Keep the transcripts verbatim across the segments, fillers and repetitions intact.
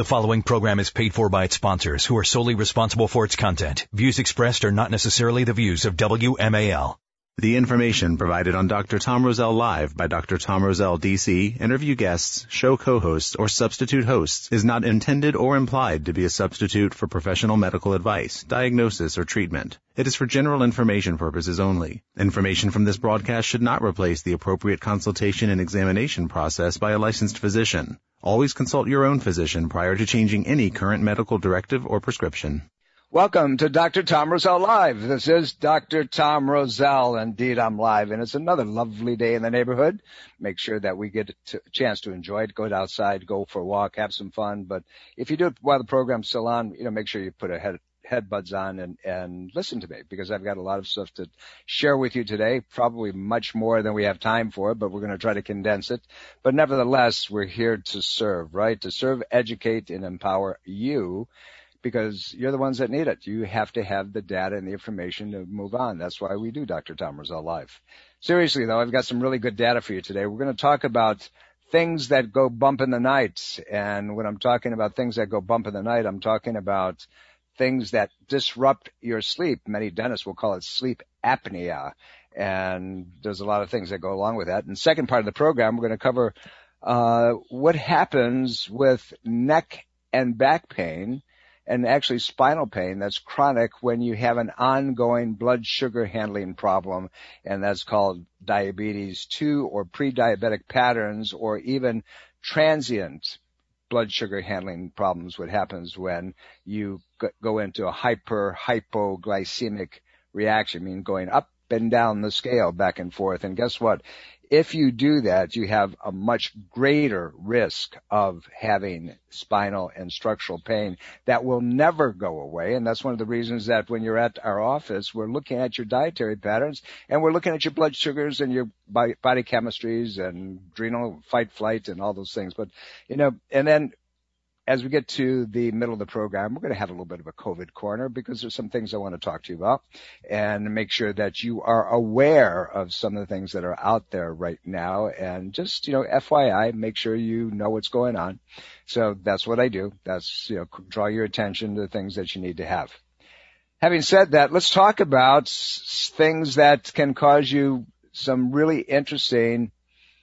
The following program is paid for by its sponsors, who are solely responsible for its content. Views expressed are not necessarily the views of W M A L. The information provided on Doctor Tom Rosell Live by Doctor Tom Rosell, D C, interview guests, show co-hosts, or substitute hosts is not intended or implied to be a substitute for professional medical advice, diagnosis, or treatment. It is for general information purposes only. Information from this broadcast should not replace the appropriate consultation and examination process by a licensed physician. Always consult your own physician prior to changing any current medical directive or prescription. Welcome to Doctor Tom Rosell Live. This is Doctor Tom Rosell. Indeed, I'm live, and it's another lovely day in the neighborhood. Make sure that we get a chance to enjoy it. Go outside, go for a walk, have some fun. But if you do it while the program's still on, you know, make sure you put a head headbuds on and, and listen to me, because I've got a lot of stuff to share with you today, probably much more than we have time for, but we're going to try to condense it. But nevertheless, we're here to serve, right? To serve, educate, and empower you, because you're the ones that need it. You have to have the data and the information to move on. That's why we do Doctor Tom Rosell Live. Seriously, though, I've got some really good data for you today. We're going to talk about things that go bump in the night. And when I'm talking about things that go bump in the night, I'm talking about things that disrupt your sleep. Many dentists will call it sleep apnea. And there's a lot of things that go along with that. In the second part of the program, we're going to cover uh what happens with neck and back pain, and actually spinal pain that's chronic when you have an ongoing blood sugar handling problem, and that's called diabetes two or pre-diabetic patterns, or even transient blood sugar handling problems. What happens when you go into a hyper hypoglycemic reaction, meaning going up and down the scale, back and forth. And guess what? If you do that, you have a much greater risk of having spinal and structural pain that will never go away. And that's one of the reasons that when you're at our office, we're looking at your dietary patterns, and we're looking at your blood sugars and your body, body chemistries and adrenal fight, flight, and all those things. But, you know, and then as we get to the middle of the program, we're going to have a little bit of a COVID corner, because there's some things I want to talk to you about and make sure that you are aware of some of the things that are out there right now. And just, you know, F Y I, make sure you know what's going on. So that's what I do. That's, you know, draw your attention to the things that you need to have. Having said that, let's talk about things that can cause you some really interesting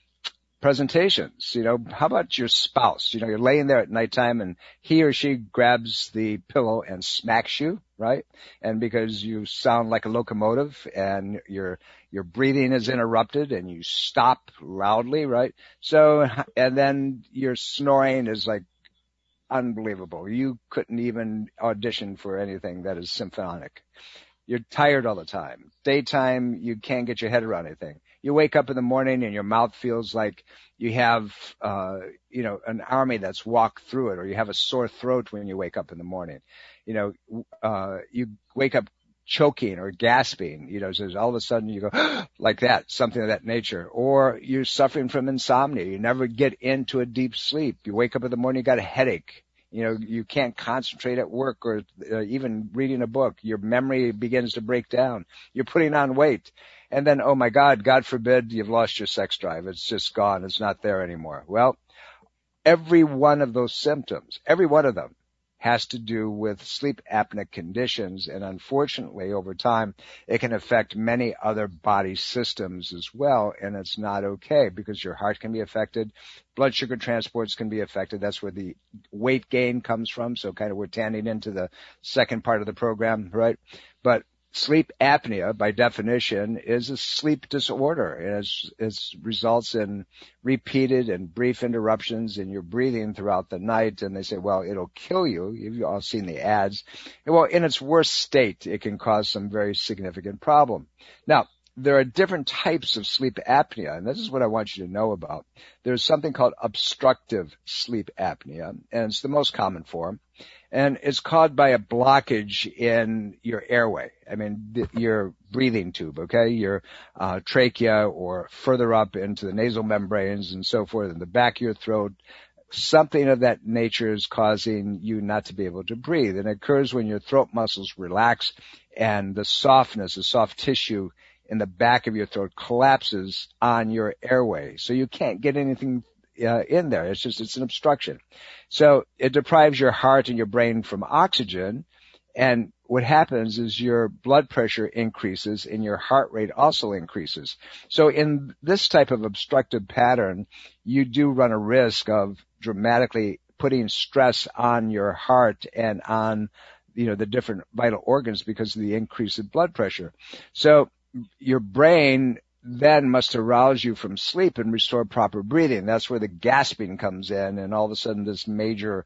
presentations. You know, how about your spouse? You know, you're laying there at nighttime and he or she grabs the pillow and smacks you, right? And because you sound like a locomotive and your your breathing is interrupted and you stop loudly, right? So, and then your snoring is like unbelievable. You couldn't even audition for anything that is symphonic. You're tired all the time. Daytime, you can't get your head around anything. You wake up in the morning and your mouth feels like you have, uh, you know, an army that's walked through it, or you have a sore throat when you wake up in the morning. You know, uh, you wake up choking or gasping, you know, so all of a sudden you go like that, something of that nature. Or you're suffering from insomnia. You never get into a deep sleep. You wake up in the morning, you got a headache. You know, you can't concentrate at work or uh, even reading a book. Your memory begins to break down. You're putting on weight. And then, oh my God, God forbid, you've lost your sex drive. It's just gone. It's not there anymore. Well, every one of those symptoms, every one of them has to do with sleep apnea conditions. And unfortunately, over time, it can affect many other body systems as well. And it's not okay, because your heart can be affected. Blood sugar transports can be affected. That's where the weight gain comes from. So kind of we're tending into the second part of the program, right? But sleep apnea, by definition, is a sleep disorder. It, it results in repeated and brief interruptions in your breathing throughout the night. And they say, well, it'll kill you. You've all seen the ads. Well, in its worst state, it can cause some very significant problem. Now, there are different types of sleep apnea, and this is what I want you to know about. There's something called obstructive sleep apnea, and it's the most common form. And it's caused by a blockage in your airway. I mean, th- your breathing tube, okay? Your uh, trachea, or further up into the nasal membranes and so forth, in the back of your throat. Something of that nature is causing you not to be able to breathe. And it occurs when your throat muscles relax and the softness, the soft tissue in the back of your throat collapses on your airway. So you can't get anything uh, in there. It's just, it's an obstruction. So it deprives your heart and your brain from oxygen. And what happens is your blood pressure increases and your heart rate also increases. So in this type of obstructive pattern, you do run a risk of dramatically putting stress on your heart and on, you know, the different vital organs because of the increase in blood pressure. So your brain then must arouse you from sleep and restore proper breathing. That's where the gasping comes in, and all of a sudden this major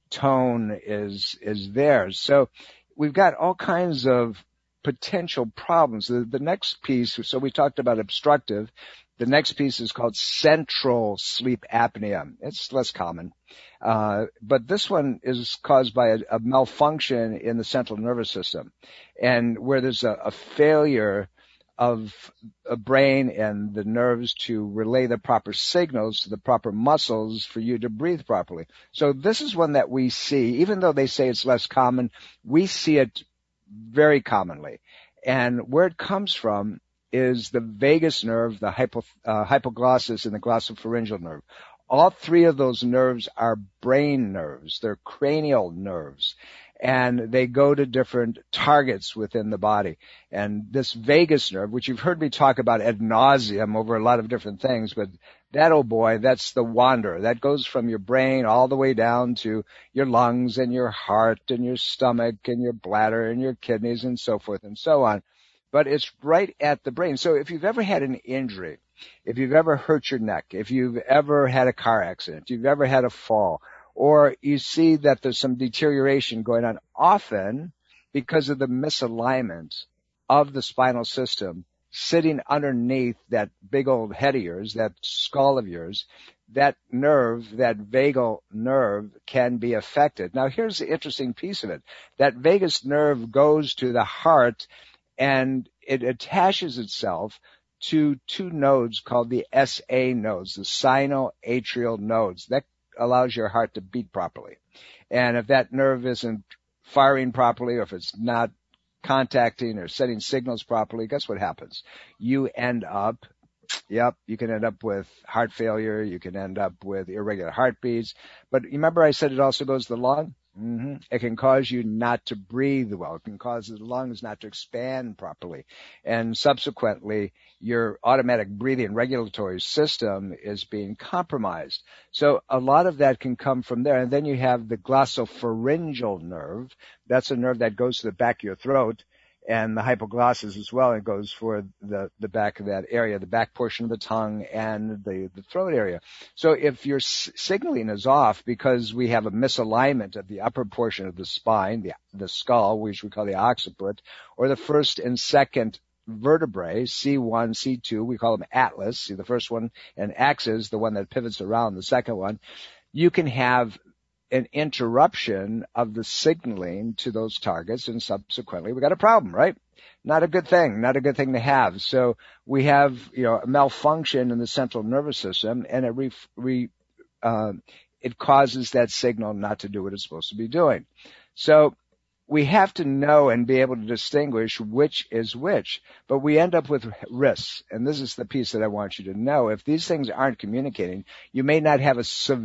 tone is is there. So we've got all kinds of potential problems. The, the next piece, so we talked about obstructive. The next piece is called central sleep apnea. It's less common. Uh, but this one is caused by a, a malfunction in the central nervous system, and where there's a, a failure of a brain and the nerves to relay the proper signals to the proper muscles for you to breathe properly. So this is one that we see, even though they say it's less common, we see it very commonly. And where it comes from is the vagus nerve, the hypo, uh, hypoglossus, and the glossopharyngeal nerve. All three of those nerves are brain nerves. They're cranial nerves. And they go to different targets within the body. And this vagus nerve, which you've heard me talk about ad nauseum over a lot of different things, but that, oh boy, that's the wanderer. That goes from your brain all the way down to your lungs and your heart and your stomach and your bladder and your kidneys and so forth and so on. But it's right at the brain. So if you've ever had an injury, if you've ever hurt your neck, if you've ever had a car accident, if you've ever had a fall, or you see that there's some deterioration going on, often because of the misalignment of the spinal system sitting underneath that big old head of yours, that skull of yours, that nerve, that vagal nerve can be affected. Now here's the interesting piece of it. That vagus nerve goes to the heart and it attaches itself to two nodes called the S A nodes, the sinoatrial nodes. That allows your heart to beat properly. And if that nerve isn't firing properly, or if it's not contacting or sending signals properly, guess what happens? You end up, yep, you can end up with heart failure, you can end up with irregular heartbeats. But remember I said it also goes to the lung? Mm-hmm. It can cause you not to breathe well. It can cause the lungs not to expand properly. And subsequently, your automatic breathing regulatory system is being compromised. So a lot of that can come from there. And then you have the glossopharyngeal nerve. That's a nerve that goes to the back of your throat, and the hypoglossus as well. It goes for the, the back of that area, the back portion of the tongue and the, the throat area. So if your s- signaling is off because we have a misalignment of the upper portion of the spine, the, the skull, which we call the occiput, or the first and second vertebrae, C one, C two, we call them atlas, see the first one, and axis, the one that pivots around the second one, you can have an interruption of the signaling to those targets, and subsequently we got a problem, right? Not a good thing, not a good thing to have. So we have, you know, a malfunction in the central nervous system, and it re, re, uh, it causes that signal not to do what it's supposed to be doing. So we have to know and be able to distinguish which is which, but we end up with risks. And this is the piece that I want you to know. If these things aren't communicating, you may not have a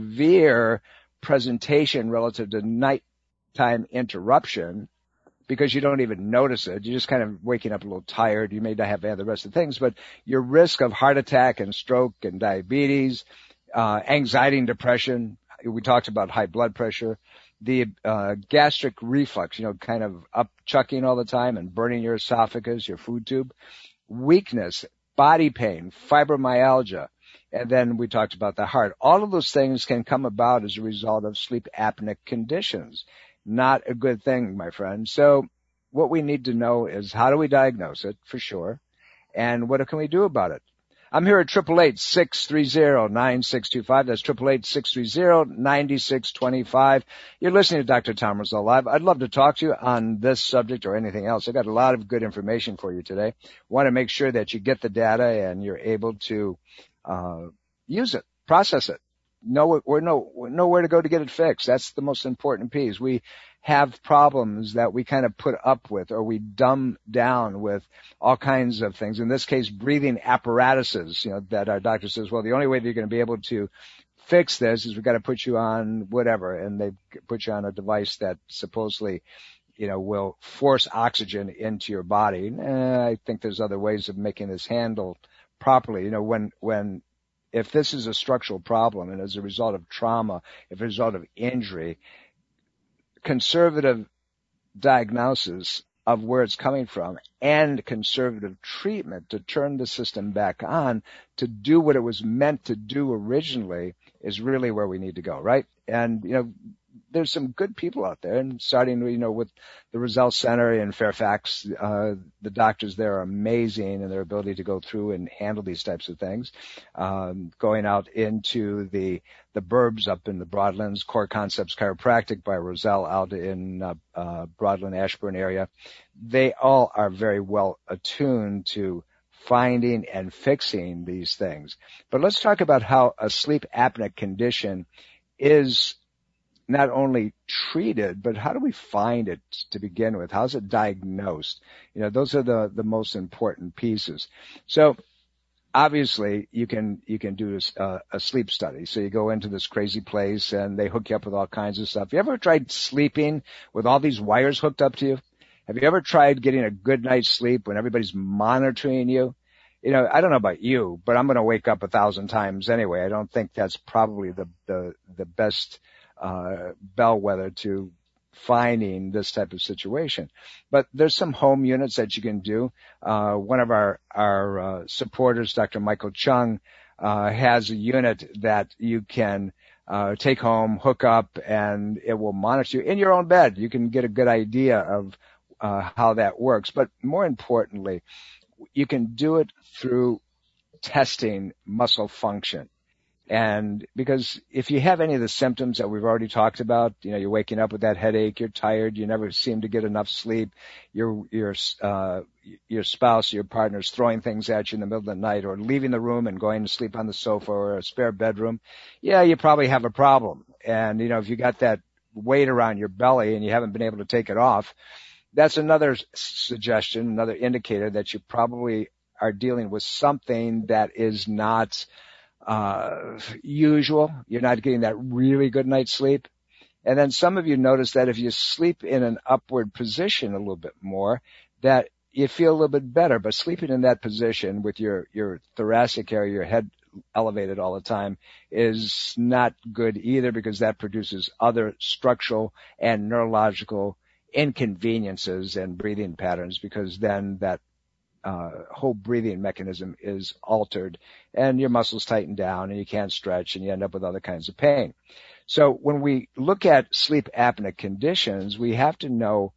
severe presentation relative to nighttime interruption because you don't even notice it. You're just kind of waking up a little tired. You may not have any of the rest of the things, but your risk of heart attack and stroke and diabetes, uh, anxiety and depression, we talked about high blood pressure, the uh, gastric reflux, you know, kind of up chucking all the time and burning your esophagus, your food tube, weakness, body pain, fibromyalgia, and then we talked about the heart. All of those things can come about as a result of sleep apneic conditions. Not a good thing, my friend. So what we need to know is how do we diagnose it, for sure, and what can we do about it? I'm here at eight eight eight, six three zero, nine six two five. That's eight eight eight, six three zero, nine six two five. You're listening to Doctor Tom Rosell Live. I'd love to talk to you on this subject or anything else. I've got a lot of good information for you today. Want to make sure that you get the data and you're able to uh use it, process it. Know where, know, know where to go to get it fixed. That's the most important piece. We have problems that we kind of put up with, or we dumb down with all kinds of things. In this case, breathing apparatuses, you know, that our doctor says, well, the only way that you're going to be able to fix this is we've got to put you on whatever, and they put you on a device that supposedly, you know, will force oxygen into your body. Eh, I think there's other ways of making this handled properly. You know, when, when, if this is a structural problem and as a result of trauma, if a result of injury, conservative diagnosis of where it's coming from and conservative treatment to turn the system back on to do what it was meant to do originally is really where we need to go, right? And, you know, there's some good people out there, and starting, you know, with the Roselle Center in Fairfax, uh, the doctors there are amazing in their ability to go through and handle these types of things. Um, going out into the, the burbs up in the Broadlands, Core Concepts Chiropractic by Roselle out in, uh, uh, Broadland, Ashburn area. They all are very well attuned to finding and fixing these things. But let's talk about how a sleep apnea condition is not only treated, but how do we find it to begin with? How's it diagnosed? You know, those are the, the most important pieces. So obviously you can, you can do a, a sleep study. So you go into this crazy place and they hook you up with all kinds of stuff. You ever tried sleeping with all these wires hooked up to you? Have you ever tried getting a good night's sleep when everybody's monitoring you? You know, I don't know about you, but I'm going to wake up a thousand times anyway. I don't think that's probably the, the, the best Uh, bellwether to finding this type of situation. But there's some home units that you can do. Uh, one of our, our, uh, supporters, Doctor Michael Chung, uh, has a unit that you can, uh, take home, hook up, and it will monitor you in your own bed. You can get a good idea of, uh, how that works. But more importantly, you can do it through testing muscle function. And because if you have any of the symptoms that we've already talked about, you know, you're waking up with that headache, you're tired, you never seem to get enough sleep, your, your, uh, your spouse, your partner's throwing things at you in the middle of the night or leaving the room and going to sleep on the sofa or a spare bedroom, yeah, you probably have a problem. And, you know, if you got that weight around your belly and you haven't been able to take it off, that's another suggestion, another indicator that you probably are dealing with something that is not uh, usual. You're not getting that really good night's sleep. And then some of you notice that if you sleep in an upward position a little bit more, that you feel a little bit better. But sleeping in that position with your, your thoracic area, your head elevated all the time is not good either, because that produces other structural and neurological inconveniences and breathing patterns, because then that Uh, whole breathing mechanism is altered and your muscles tighten down and you can't stretch and you end up with other kinds of pain. So when we look at sleep apnea conditions, we have to know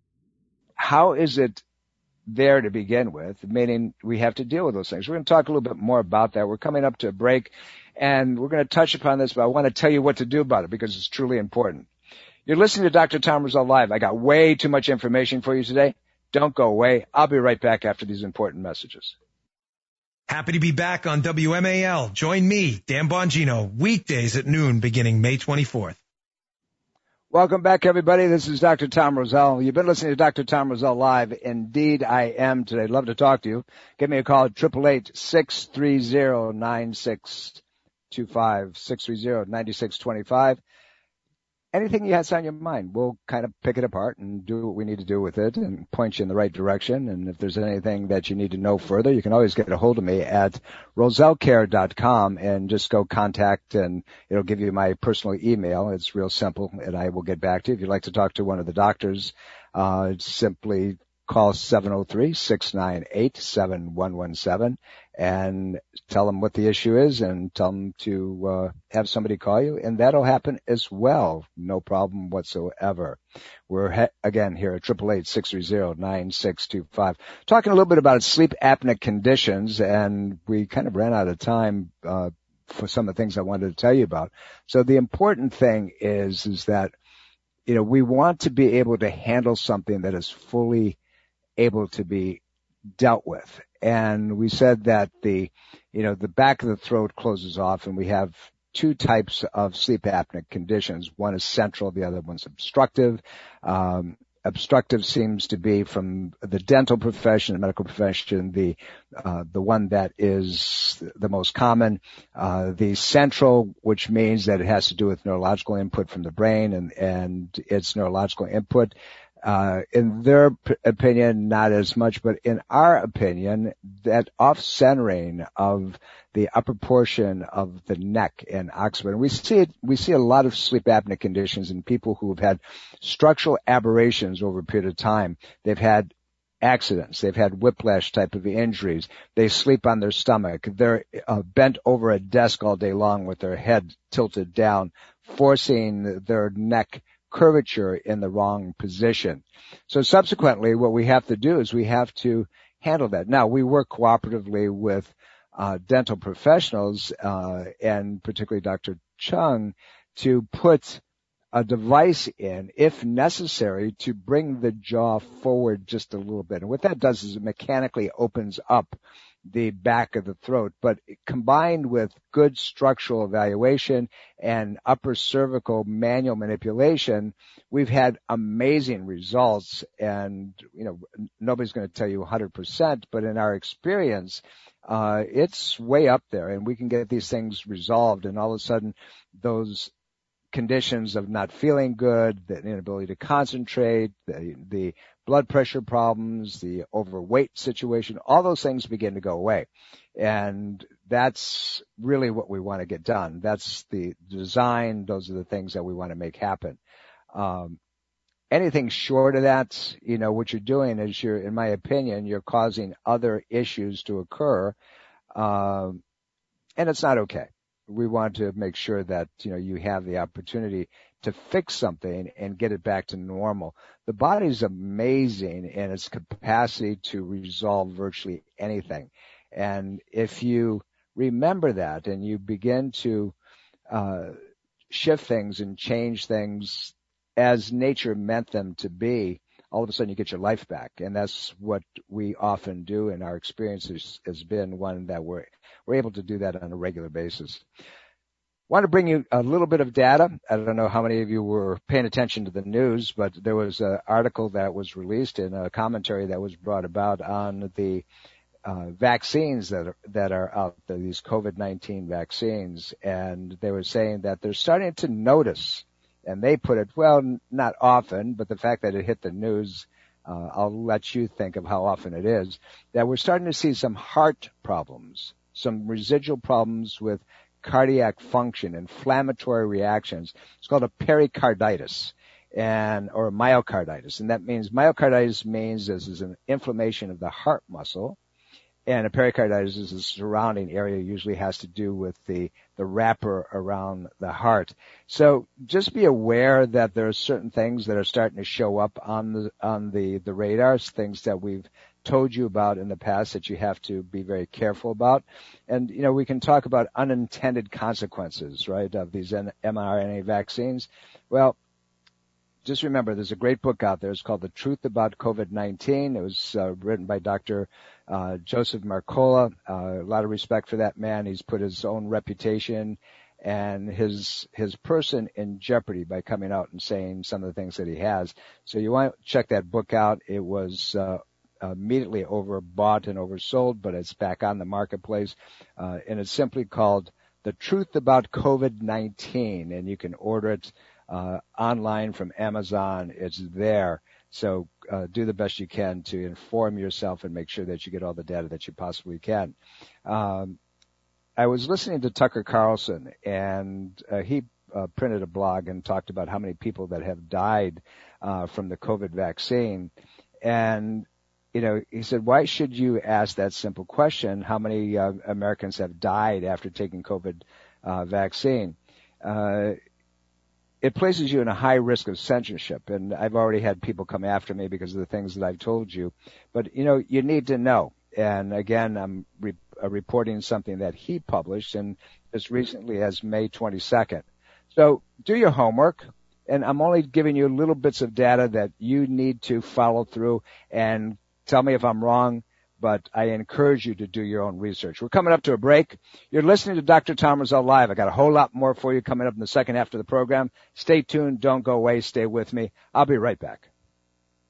how is it there to begin with, meaning we have to deal with those things. We're going to talk a little bit more about that. We're coming up to a break and we're going to touch upon this, but I want to tell you what to do about it because it's truly important. You're listening to Doctor Tom Roselle Live. I got way too much information for you today. Don't go away. I'll be right back after these important messages. Happy to be back on W M A L. Join me, Dan Bongino, weekdays at noon beginning May twenty-fourth. Welcome back, everybody. This is Doctor Tom Roselle. You've been listening to Doctor Tom Roselle Live. Indeed, I am today. Love to talk to you. Give me a call at eight eight eight, six three zero, nine six two five, six three zero, nine six two five. Anything you have on your mind, we'll kind of pick it apart and do what we need to do with it and point you in the right direction. And if there's anything that you need to know further, you can always get a hold of me at roselle care dot com and just go contact, and it'll give you my personal email. It's real simple, and I will get back to you. If you'd like to talk to one of the doctors, uh, simply call seven oh three, six nine eight, seven one one seven and tell them what the issue is and tell them to uh, have somebody call you, and that'll happen as well. No problem whatsoever. We're, he- again, here at eight eight eight, six three zero, nine six two five. Talking a little bit about sleep apnea conditions, and we kind of ran out of time uh, for some of the things I wanted to tell you about. So the important thing is, is that, you know, we want to be able to handle something that is fully able to be dealt with. And we said that the, you know, the back of the throat closes off, and we have two types of sleep apnea conditions. One is central, the other one's obstructive. Um, obstructive seems to be, from the dental profession, the medical profession, the uh, the one that is the most common. Uh, the central, which means that it has to do with neurological input from the brain and, and its neurological input. Uh, in their p- opinion, not as much, but in our opinion, that off-centering of the upper portion of the neck and occiput. We see it, we see a lot of sleep apnea conditions in people who have had structural aberrations over a period of time. They've had accidents. They've had whiplash type of injuries. They sleep on their stomach. They're uh, bent over a desk all day long with their head tilted down, forcing their neck curvature in the wrong position. So subsequently, what we have to do is we have to handle that. Now, we work cooperatively with uh, dental professionals, uh, and particularly Doctor Chung, to put a device in, if necessary, to bring the jaw forward just a little bit. And what that does is it mechanically opens up the back of the throat, but combined with good structural evaluation and upper cervical manual manipulation, we've had amazing results. And, you know, nobody's going to tell you one hundred percent, but in our experience, uh, it's way up there, and we can get these things resolved. And all of a sudden, those conditions of not feeling good, the inability to concentrate, the, the blood pressure problems, the overweight situation, all those things begin to go away. And that's really what we want to get done. That's the design. Those are the things that we want to make happen. Um, anything short of that, you know, what you're doing is you're, in my opinion, you're causing other issues to occur. Um, and it's not okay. We want to make sure that, you know, you have the opportunity to fix something and get it back to normal. The body's amazing in its capacity to resolve virtually anything. And if you remember that and you begin to uh, shift things and change things as nature meant them to be, all of a sudden you get your life back. And that's what we often do, and our experience has, has been one that we're We're able to do that on a regular basis. I want to bring you a little bit of data. I don't know how many of you were paying attention to the news, but there was an article that was released and a commentary that was brought about on the uh, vaccines that are, that are out there, these COVID nineteen vaccines. And they were saying that they're starting to notice, and they put it, well, not often, but the fact that it hit the news, uh, I'll let you think of how often it is, that we're starting to see some heart problems, some residual problems with cardiac function, inflammatory reactions. It's called a pericarditis and or myocarditis. And that means myocarditis means this is an inflammation of the heart muscle. And a pericarditis is the surrounding area, usually has to do with the, the wrapper around the heart. So just be aware that there are certain things that are starting to show up on the, on the, the radars, things that we've told you about in the past that you have to be very careful about. And, you know, we can talk about unintended consequences, right, of these mRNA vaccines. Well, just remember, there's a great book out there. It's called The Truth About COVID nineteen. It was uh, written by Doctor Uh, Joseph Mercola. Uh, a lot of respect for that man. He's put his own reputation and his his person in jeopardy by coming out and saying some of the things that he has. So you want to check that book out. It was uh, immediately overbought and oversold, but it's back on the marketplace. Uh, and it's simply called The Truth About COVID nineteen, and you can order it uh, online from Amazon. It's there. So uh, do the best you can to inform yourself and make sure that you get all the data that you possibly can. Um, I was listening to Tucker Carlson, and uh, he uh, printed a blog and talked about how many people that have died uh, from the COVID vaccine. And, you know, he said, why should you ask that simple question? How many uh, Americans have died after taking COVID uh, vaccine? Uh, It places you in a high risk of censorship, and I've already had people come after me because of the things that I've told you. But, you know, you need to know. And, again, I'm re- uh, reporting something that he published, and as recently as May twenty-second. So do your homework, and I'm only giving you little bits of data that you need to follow through, and tell me if I'm wrong, but I encourage you to do your own research. We're coming up to a break. You're listening to Doctor Tom Rosell Live. I got a whole lot more for you coming up in the second half of the program. Stay tuned. Don't go away. Stay with me. I'll be right back.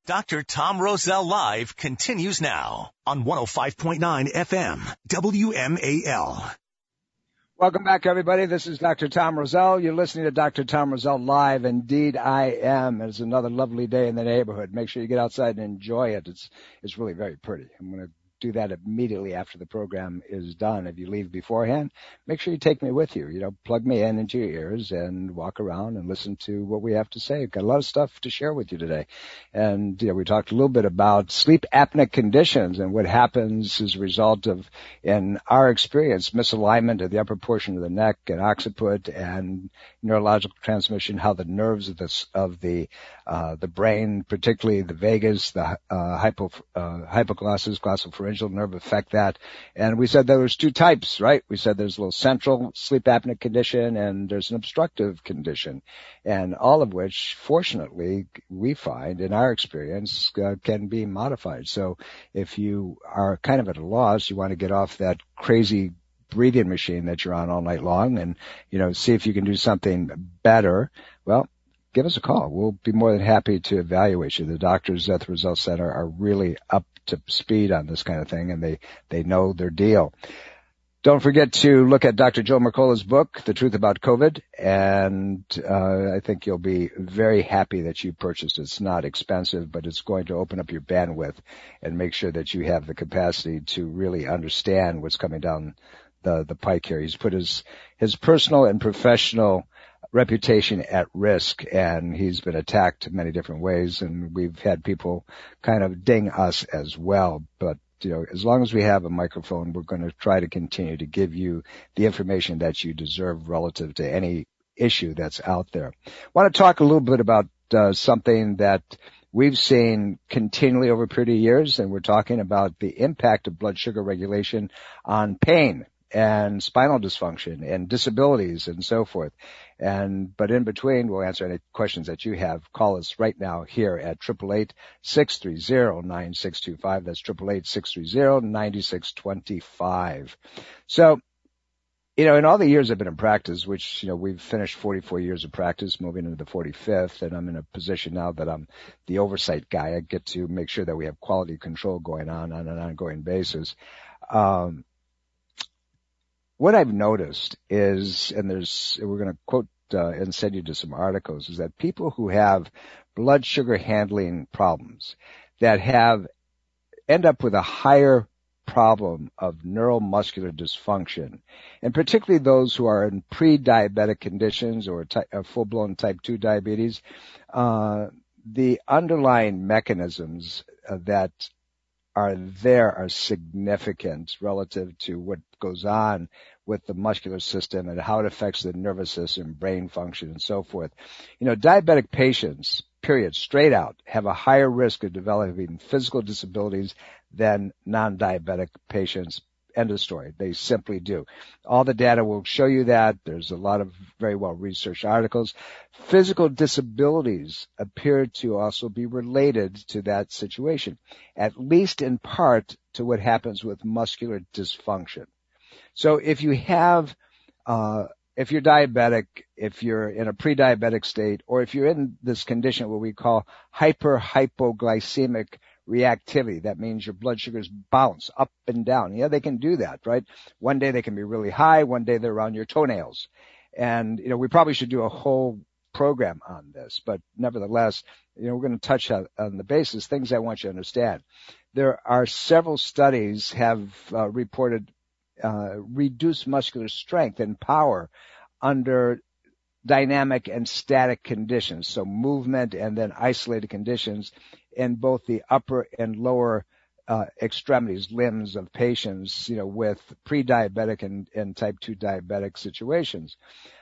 Doctor Tom Roselle Live continues now on one oh five point nine F M, W M A L. Welcome back, everybody. This is Doctor Tom Roselle. You're listening to Doctor Tom Roselle Live. Indeed, I am. It's another lovely day in the neighborhood. Make sure you get outside and enjoy it. It's it's really very pretty. I'm going to do that immediately after the program is done. If you leave beforehand, make sure you take me with you. You know, plug me in into your ears and walk around and listen to what we have to say. We've got a lot of stuff to share with you today. And, you know, we talked a little bit about sleep apnea conditions and what happens as a result of, in our experience, misalignment of the upper portion of the neck and occiput and neurological transmission, how the nerves of the, of the, uh, the brain, particularly the vagus, the, uh, hypo, uh, hypoglossus, glossopharyngeal nerve affect that. And we said there was two types, right? We said there's a little central sleep apnea condition and there's an obstructive condition. And all of which, fortunately, we find in our experience uh, can be modified. So if you are kind of at a loss, you want to get off that crazy breathing machine that you're on all night long and, you know, see if you can do something better, well, give us a call. We'll be more than happy to evaluate you. The doctors at the Roselle Center are really up to speed on this kind of thing, and they, they know their deal. Don't forget to look at Doctor Joe Mercola's book, The Truth About COVID, and uh, I think you'll be very happy that you purchased it. It's not expensive, but it's going to open up your bandwidth and make sure that you have the capacity to really understand what's coming down the, the pike here. He's put his, his personal and professional reputation at risk, and he's been attacked many different ways, and we've had people kind of ding us as well. But, you know, as long as we have a microphone, we're going to try to continue to give you the information that you deserve relative to any issue that's out there. I want to talk a little bit about uh, something that we've seen continually over a period of years, and we're talking about the impact of blood sugar regulation on pain and spinal dysfunction and disabilities and so forth. And, but in between, we'll answer any questions that you have. Call us right now here at eight eight eight, six three zero, nine six two five. That's eight eight eight, six three zero, nine six two five. So, you know, in all the years I've been in practice, which, you know, we've finished forty-four years of practice, moving into the forty-fifth, and I'm in a position now that I'm the oversight guy. I get to make sure that we have quality control going on on an ongoing basis. Um, What I've noticed is, and there's, we're going to quote uh, and send you to some articles, is that people who have blood sugar handling problems that have, end up with a higher problem of neuromuscular dysfunction, and particularly those who are in pre-diabetic conditions or ty- uh, full-blown type two diabetes, uh, the underlying mechanisms uh, that are there are significant relative to what goes on with the muscular system and how it affects the nervous system, brain function, and so forth. You know, diabetic patients, period, straight out, have a higher risk of developing physical disabilities than non-diabetic patients. End of story. They simply do. All the data will show you that. There's a lot of very well-researched articles. Physical disabilities appear to also be related to that situation, at least in part to what happens with muscular dysfunction. So if you have, uh, if you're diabetic, if you're in a pre-diabetic state, or if you're in this condition what we call hyper-hypoglycemic reactivity. That means your blood sugars bounce up and down. Yeah, they can do that, right? One day they can be really high. One day they're around your toenails. And, you know, we probably should do a whole program on this, but nevertheless, you know, we're going to touch on, on the basis, things I want you to understand. There are several studies have uh, reported uh, reduced muscular strength and power under dynamic and static conditions, so movement and then isolated conditions in both the upper and lower uh, extremities, limbs of patients, you know, with pre-diabetic and, and type two diabetic situations.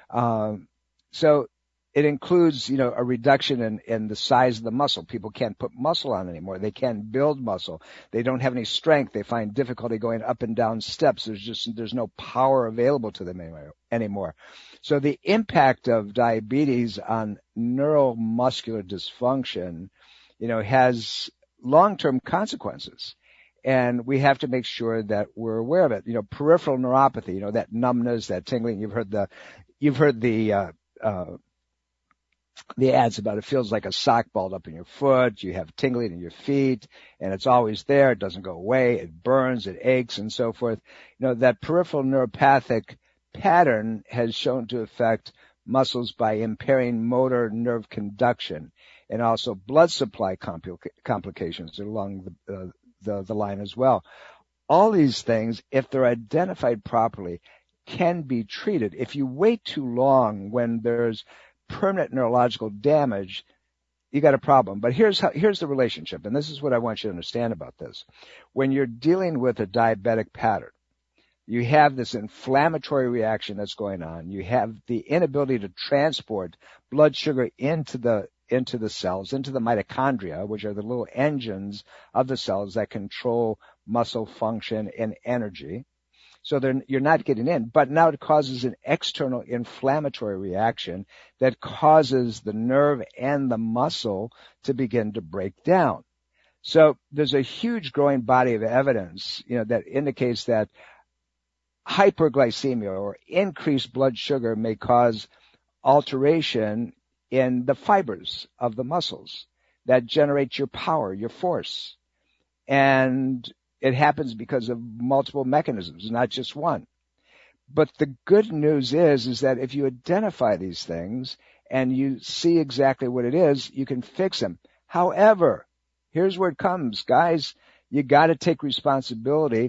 Um, so it includes, you know, a reduction in, in the size of the muscle. People can't put muscle on anymore. They can't build muscle. They don't have any strength. They find difficulty going up and down steps. There's just, there's no power available to them anymore. So the impact of diabetes on neuromuscular dysfunction, you know, has long-term consequences. And we have to make sure that we're aware of it. You know, peripheral neuropathy, you know, that numbness, that tingling. You've heard the, you've heard the, uh, uh, the ads about it feels like a sock balled up in your foot, you have tingling in your feet, and it's always there, it doesn't go away, it burns, it aches, and so forth. You know, that peripheral neuropathic pattern has shown to affect muscles by impairing motor nerve conduction and also blood supply compl- complications along the, uh, the, the line as well. All these things, if they're identified properly, can be treated. If you wait too long when there's permanent neurological damage, you got a problem. But here's how, here's the relationship, and this is what I want you to understand about this. When you're dealing with a diabetic pattern, you have this inflammatory reaction that's going on. You have the inability to transport blood sugar into the into the cells, into the mitochondria, which are the little engines of the cells that control muscle function and energy. So you're not getting in, but now it causes an external inflammatory reaction that causes the nerve and the muscle to begin to break down. So there's a huge growing body of evidence, you know, that indicates that hyperglycemia or increased blood sugar may cause alteration in the fibers of the muscles that generate your power, your force. And it happens because of multiple mechanisms, not just one. But the good news is, is that if you identify these things and you see exactly what it is, you can fix them. However, here's where it comes, guys. You got to take responsibility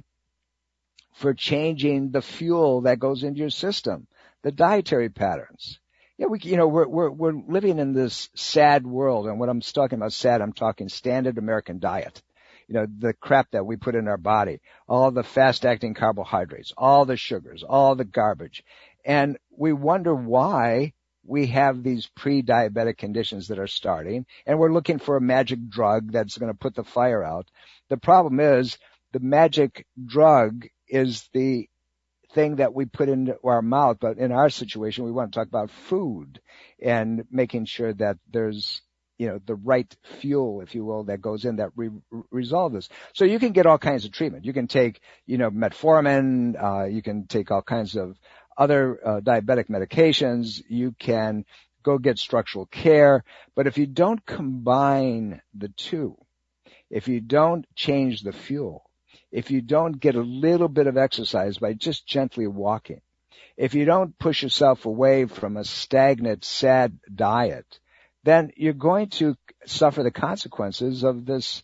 for changing the fuel that goes into your system, the dietary patterns. Yeah, we, you know, we're, we're, we're living in this sad world. And when I'm talking about sad, I'm talking standard American diet. You know, the crap that we put in our body, all the fast-acting carbohydrates, all the sugars, all the garbage. And we wonder why we have these pre-diabetic conditions that are starting, and we're looking for a magic drug that's going to put the fire out. The problem is the magic drug is the thing that we put into our mouth, but in our situation, we want to talk about food and making sure that there's you know, the right fuel, if you will, that goes in that re- resolve this. So you can get all kinds of treatment. You can take, you know, metformin, uh, you can take all kinds of other uh, diabetic medications. You can go get structural care. But if you don't combine the two, if you don't change the fuel, if you don't get a little bit of exercise by just gently walking, if you don't push yourself away from a stagnant, sad diet, then you're going to suffer the consequences of this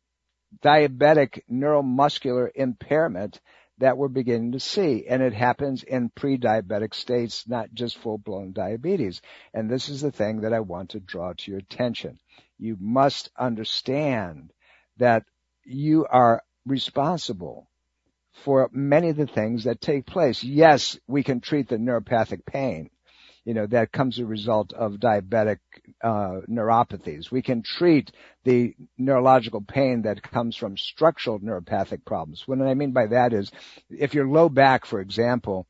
diabetic neuromuscular impairment that we're beginning to see. And it happens in pre-diabetic states, not just full-blown diabetes. And this is the thing that I want to draw to your attention. You must understand that you are responsible for many of the things that take place. Yes, we can treat the neuropathic pain, you know, that comes as a result of diabetic uh, neuropathies. We can treat the neurological pain that comes from structural neuropathic problems. What I mean by that is, if your low back, for example,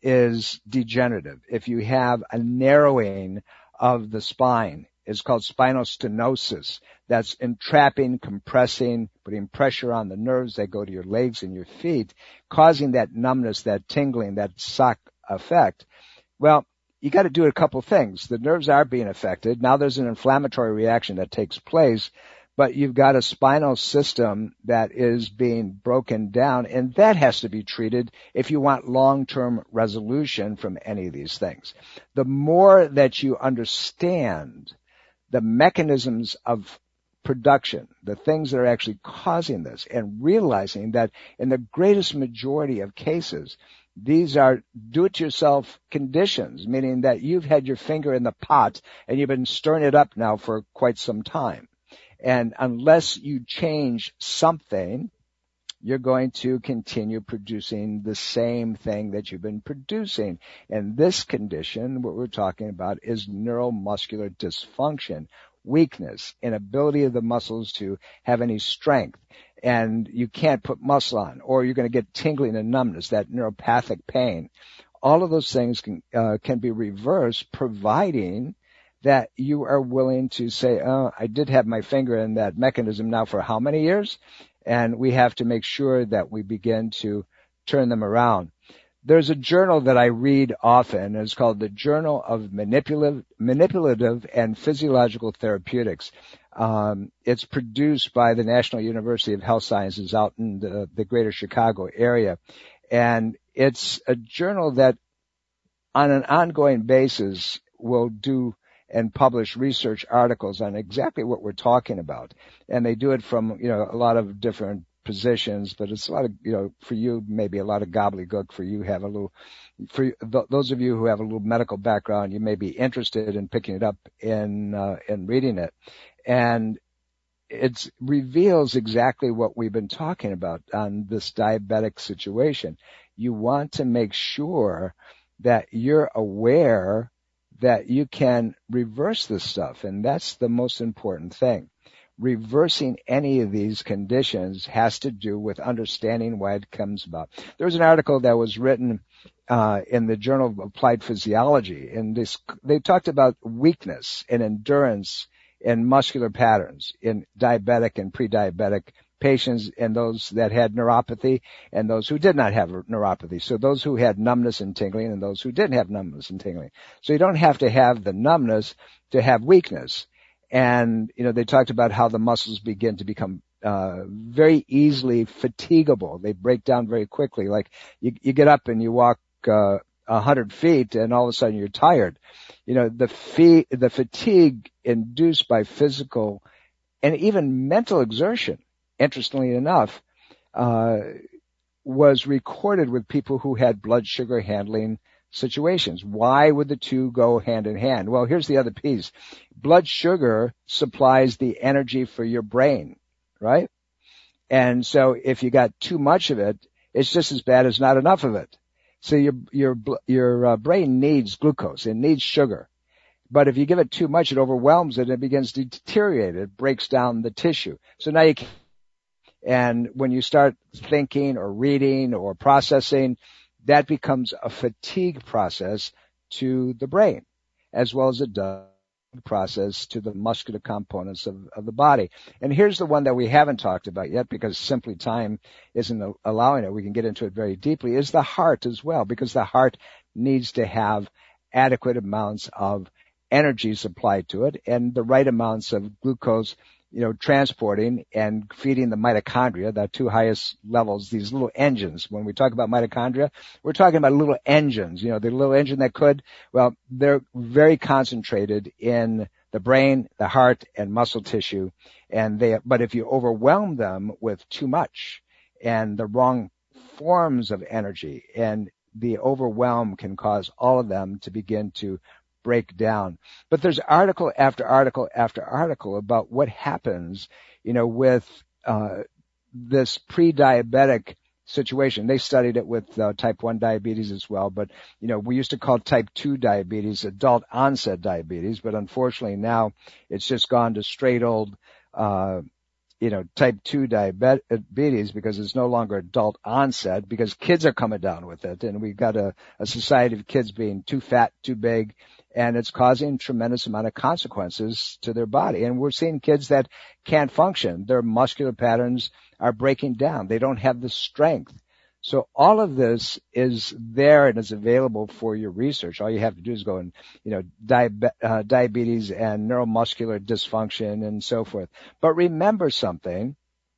is degenerative, if you have a narrowing of the spine, it's called spinal stenosis. That's entrapping, compressing, putting pressure on the nerves that go to your legs and your feet, causing that numbness, that tingling, that sock effect. Well, you got to do a couple things. The nerves are being affected. Now there's an inflammatory reaction that takes place, but you've got a spinal system that is being broken down, and that has to be treated if you want long-term resolution from any of these things. The more that you understand the mechanisms of production, the things that are actually causing this, and realizing that in the greatest majority of cases, these are do-it-yourself conditions, meaning that you've had your finger in the pot and you've been stirring it up now for quite some time. And unless you change something, you're going to continue producing the same thing that you've been producing. And this condition, what we're talking about, is neuromuscular dysfunction, weakness, inability of the muscles to have any strength. And you can't put muscle on, or you're going to get tingling and numbness, that neuropathic pain. All of those things can, uh, can be reversed, providing that you are willing to say, oh, I did have my finger in that mechanism now for how many years? And we have to make sure that we begin to turn them around. there's a journal that I read often. It's called the Journal of Manipulative, Manipulative and Physiological Therapeutics. Um, it's produced by the National University of Health Sciences out in the, the greater Chicago area. And it's a journal that on an ongoing basis will do and publish research articles on exactly what we're talking about. And they do it from, you know, a lot of different positions, but it's a lot of, you know, for you, maybe a lot of gobbledygook. For you have a little, for th- those of you who have a little medical background, you may be interested in picking it up and, uh, and reading it. And it reveals exactly what we've been talking about on this diabetic situation. You want to make sure that you're aware that you can reverse this stuff, and that's the most important thing. Reversing any of these conditions has to do with understanding why it comes about. There was an article that was written uh in the Journal of Applied Physiology, and this they talked about weakness and endurance and muscular patterns in diabetic and pre-diabetic patients, and those that had neuropathy and those who did not have neuropathy. So those who had numbness and tingling and those who didn't have numbness and tingling. So you don't have to have the numbness to have weakness. And, you know, they talked about how the muscles begin to become uh very easily fatigable. They break down very quickly. Like you, you get up and you walk uh a hundred feet and all of a sudden you're tired. You know, the fee, the fatigue induced by physical and even mental exertion, interestingly enough, uh, was recorded with people who had blood sugar handling situations. Why would the two go hand in hand? Well, here's the other piece. Blood sugar supplies the energy for your brain, right? And so if you got too much of it, it's just as bad as not enough of it. So your, your, your uh, brain needs glucose. It needs sugar. But if you give it too much, it overwhelms it and it begins to deteriorate. It breaks down the tissue. So now you can't. And when you start thinking or reading or processing, that becomes a fatigue process to the brain, as well as it does process to the muscular components of, of the body. And here's the one that we haven't talked about yet because simply time isn't allowing it. We can get into it very deeply, is the heart as well, because the heart needs to have adequate amounts of energy supplied to it and the right amounts of glucose, you know, transporting and feeding the mitochondria, the two highest levels, these little engines. When we talk about mitochondria, we're talking about little engines, you know, the little engine that could, well, they're very concentrated in the brain, the heart, and muscle tissue. And they, but if you overwhelm them with too much and the wrong forms of energy, and the overwhelm can cause all of them to begin to break down. But there's article after article after article about what happens, you know, with uh this pre-diabetic situation. They studied it with uh, type one diabetes as well, but, you know, we used to call type two diabetes adult onset diabetes, but unfortunately now it's just gone to straight old, uh you know, type two diabetes because it's no longer adult onset because kids are coming down with it. And we've got a, a society of kids being too fat, too big, and it's causing tremendous amount of consequences to their body. And we're seeing kids that can't function. Their muscular patterns are breaking down. They don't have the strength. So all of this is there and is available for your research. All you have to do is go and, you know, diabe- uh, diabetes and neuromuscular dysfunction and so forth. But remember something,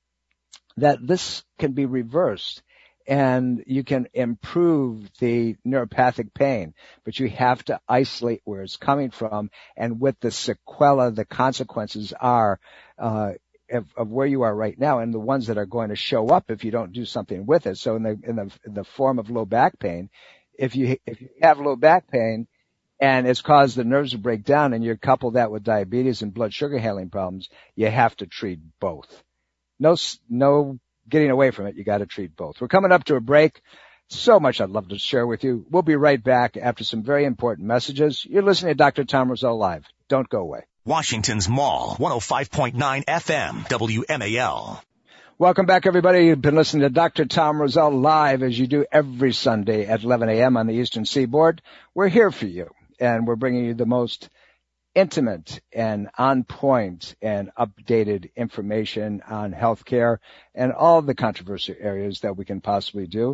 that this can be reversed and you can improve the neuropathic pain, but you have to isolate where it's coming from and what the sequela, the consequences are, uh, Of, of where you are right now and the ones that are going to show up if you don't do something with it. So in the, in the, in the form of low back pain, if you, if you have low back pain and it's caused the nerves to break down and you couple that with diabetes and blood sugar handling problems, you have to treat both. No, no getting away from it. You got to treat both. We're coming up to a break. So much I'd love to share with you. We'll be right back after some very important messages. You're listening to Doctor Tom Rosell Live. Don't go away. Washington's Mall, one oh five point nine F M, W M A L. Welcome back, everybody. You've been listening to Doctor Tom Rosell Live, as you do every Sunday at eleven a.m. on the Eastern Seaboard. We're here for you, and we're bringing you the most intimate and on-point and updated information on healthcare and all the controversial areas that we can possibly do.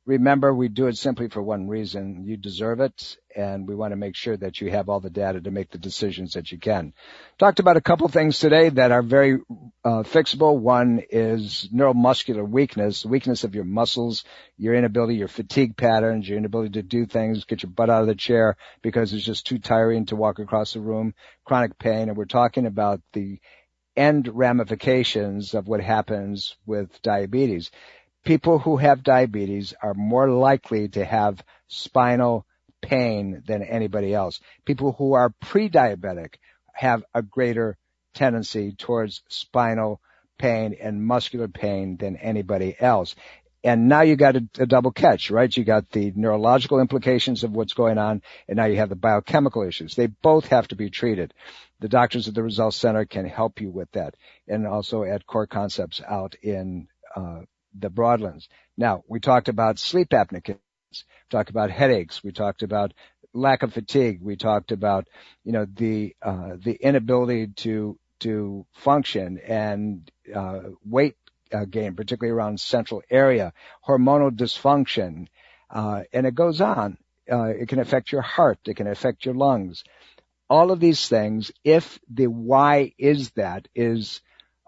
Remember, we do it simply for one reason. You deserve it, and we want to make sure that you have all the data to make the decisions that you can. Talked about a couple things today that are very uh, fixable. One is neuromuscular weakness, weakness of your muscles, your inability, your fatigue patterns, your inability to do things, get your butt out of the chair because it's just too tiring to walk across the room, chronic pain, and we're talking about the end ramifications of what happens with diabetes. People who have diabetes are more likely to have spinal pain than anybody else. People who are pre-diabetic have a greater tendency towards spinal pain and muscular pain than anybody else. And now you got a, a double catch, right? You got the neurological implications of what's going on, and now you have the biochemical issues. They both have to be treated. The doctors at the Results Center can help you with that, and also at Core Concepts out in uh the Broadlands. Now, we talked about sleep apnea, we talked about headaches, we talked about lack of fatigue, we talked about, you know, the uh the inability to to function and uh weight uh, gain, particularly around central area, hormonal dysfunction, uh and it goes on. Uh it can affect your heart, it can affect your lungs. All of these things, if the why is that is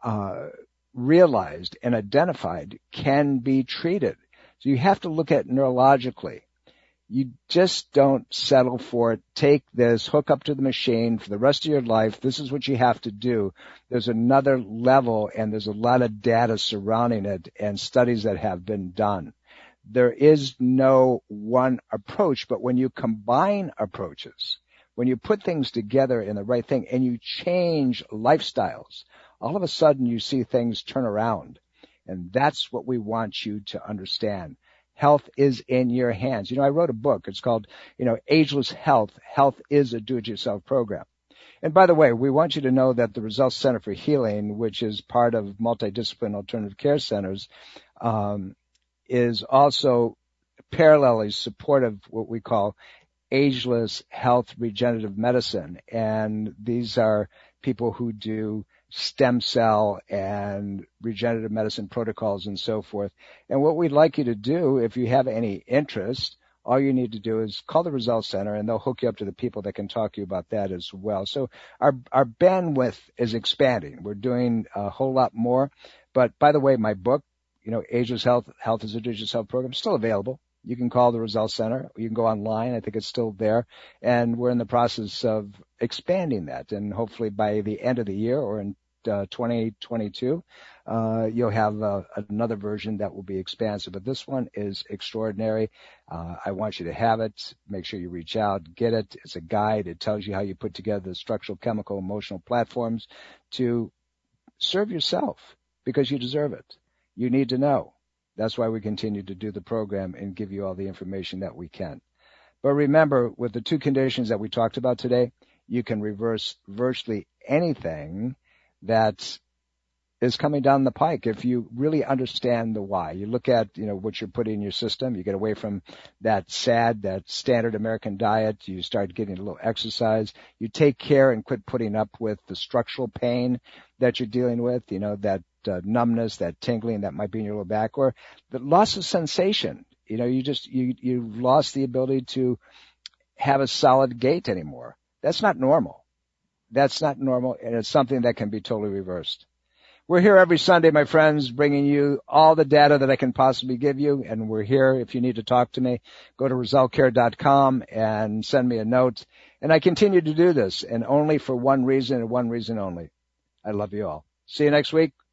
uh realized and identified, can be treated. So you have to look at neurologically. You just don't settle for it. Take this, hook up to the machine for the rest of your life. This is what you have to do. There's another level, and there's a lot of data surrounding it and studies that have been done. There is no one approach, but when you combine approaches, when you put things together in the right thing and you change lifestyles, all of a sudden you see things turn around. And that's what we want you to understand. Health is in your hands. You know, I wrote a book. It's called, you know, Ageless Health. Health is a do-it-yourself program. And by the way, we want you to know that the Results Center for Healing, which is part of Multidiscipline Alternative Care Centers, um, is also parallelly supportive of what we call ageless health regenerative medicine. And these are people who do stem cell and regenerative medicine protocols and so forth. And what we'd like you to do, if you have any interest, all you need to do is call the Results Center, and they'll hook you up to the people that can talk to you about that as well. So our our bandwidth is expanding. We're doing a whole lot more. But by the way, my book, you know, Ageless Health, Health is a Do-It-Yourself program, is still available. You can call the Results Center. You can go online. I think it's still there. And we're in the process of expanding that. And hopefully by the end of the year or in uh, twenty twenty-two, uh, you'll have uh, another version that will be expansive. But this one is extraordinary. Uh, I want you to have it. Make sure you reach out, get it. It's a guide. It tells you how you put together the structural, chemical, emotional platforms to serve yourself because you deserve it. You need to know. That's why we continue to do the program and give you all the information that we can. But remember, with the two conditions that we talked about today, you can reverse virtually anything that is coming down the pike if you really understand the why. You look at, you know, what you're putting in your system. You get away from that sad, that standard American diet. You start getting a little exercise. You take care and quit putting up with the structural pain that you're dealing with, you know, that uh, numbness, that tingling that might be in your lower back, or the loss of sensation. You know, you just, you, you've lost the ability to have a solid gait anymore. That's not normal. That's not normal, and it's something that can be totally reversed. We're here every Sunday, my friends, bringing you all the data that I can possibly give you, and we're here if you need to talk to me. Go to result care dot com and send me a note. And I continue to do this, and only for one reason and one reason only. I love you all. See you next week.